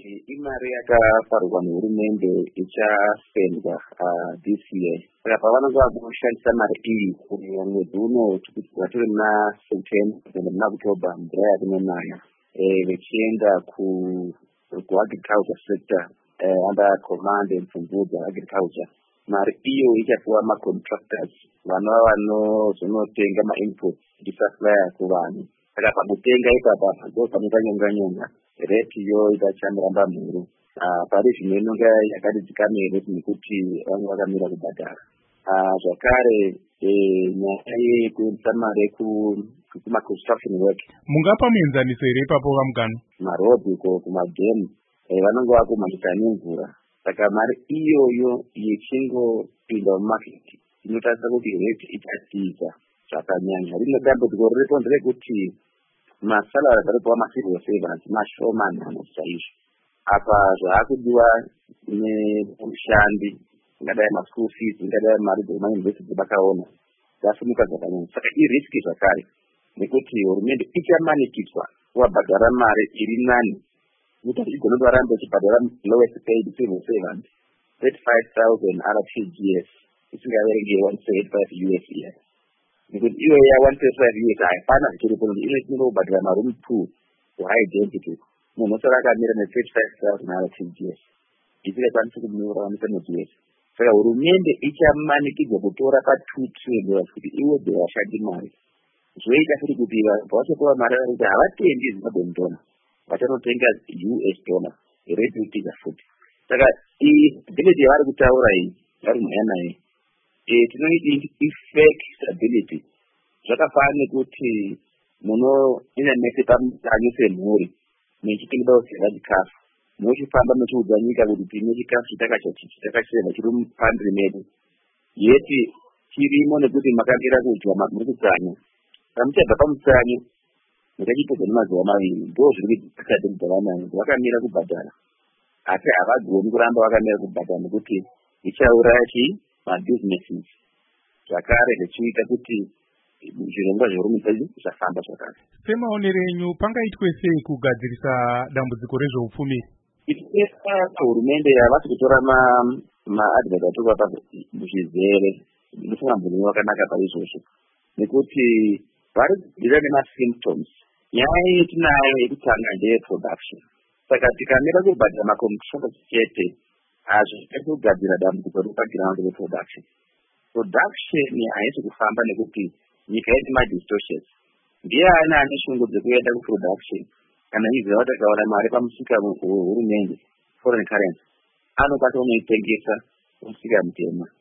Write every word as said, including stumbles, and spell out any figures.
imari yakafarwa nehurumende ichasendwa this year. Saka pavanenge vakushandisa mari iyi mwedzi uno watiri muna September kuenda muna October mvura yakunonaya vechienda kuagriculture sector under command and Mvudza agriculture. Mari iyo ichapiwa macontractors vanova vanozonotenga mainputs ichisupply kuvanhu. Saka pakutenga ipapa ndo panotanyonga-nyonga rate iyo itachandiramba mhuru. Pari zvino inonga yakati dzikamere nekuti vanhu vakamira kubhadhara. Zvakare nyaya yekuendesa mari kuma-construction work. Mungapa muenzaniso here ipapo vamugano? Marodhi ko kumagemu vanonga vakumhanyisa nemvura. Saka mari iyoyo yechingopinda mumaketi inotarisa kuti rate ichatika zvakanyanya. Rimwe dambudziko riripo nderekuti masalari aripo amacivil servants mashomanana chaizvo. Apa zvaakudiwa nemushandi, ingadai maschool fees, ingadai mari dzemayunivhesiti vakaona dzasimuka zvakanyanya. Saka iriski zvakare nekuti hurumende ichamanikidzwa wabhadhara mari iri nani kuti igone kuramba ichibhadhara lowest paid civil servant thirty-five thousand R T G S isingaverengi one seventy-five U S year. Nekuti iyo ya one seventy-five U S haifana zvichiripo kuti ino ichinoda kubhadhara maroom two high density. Munhu unosara akamira ne-thirty-five thousand R T G S isingakwanisi kumuraramisa mwedzi wese. Saka hurumende ichamanikidzwa kutora pa two trillion dollars kuti iwedze vashandi mari. Zvoita futi kuti vanhu vachapiwa mari kuti havatendi Zimbabwe dollar, vachanotenga U S dollar rate ichiza futi. Saka stability yavari kutaura iyi vari kumhanya nayo tinoiti fake stability. Zvakafanana nekuti munoina nese pamutanyo semhuri muchitoda kuziva chikafu, muchifamba muchiudza nyika kuti tine chikafu chitakachena chiri mupandiri medu, yeti chirimo nekuti makandira kudya muri kutsanya. Muchabva pamutsanyo mukachipedza nemazuva maviri ndo zviri kuitadza vanayo vakamira kubhadhara, asi havagoni kuramba vakamira kubhadhara nekuti ichauraya chi mabusinesses. Zvakare zvichiita kuti zvirongwa zvehurumende zvifamba zvakare. Semaonero enyu pangaitwe sei kugadzirisa dambudziko rezveupfumi? Ichipesa hurumende havasi kutora maadvert atovapa muzvizere inofunga mbunyu wakanaka paizvozvo nekuti vari kudzira nemasymptoms. Nyaya yetinayo yekutanga ndeyeproduction. Saka tikamira kubhadhara macontractors chete hazvisi kugadzira dambudziko repaground reproduction. Production haisi kufamba nekuti nyika ine madistortions. Ndiani ane shungu dzekuenda kuproduction kana iziva kuti akaona mari pamusika wehurumende foreign currency anokwanisa kunoitengesa kumusika mutema.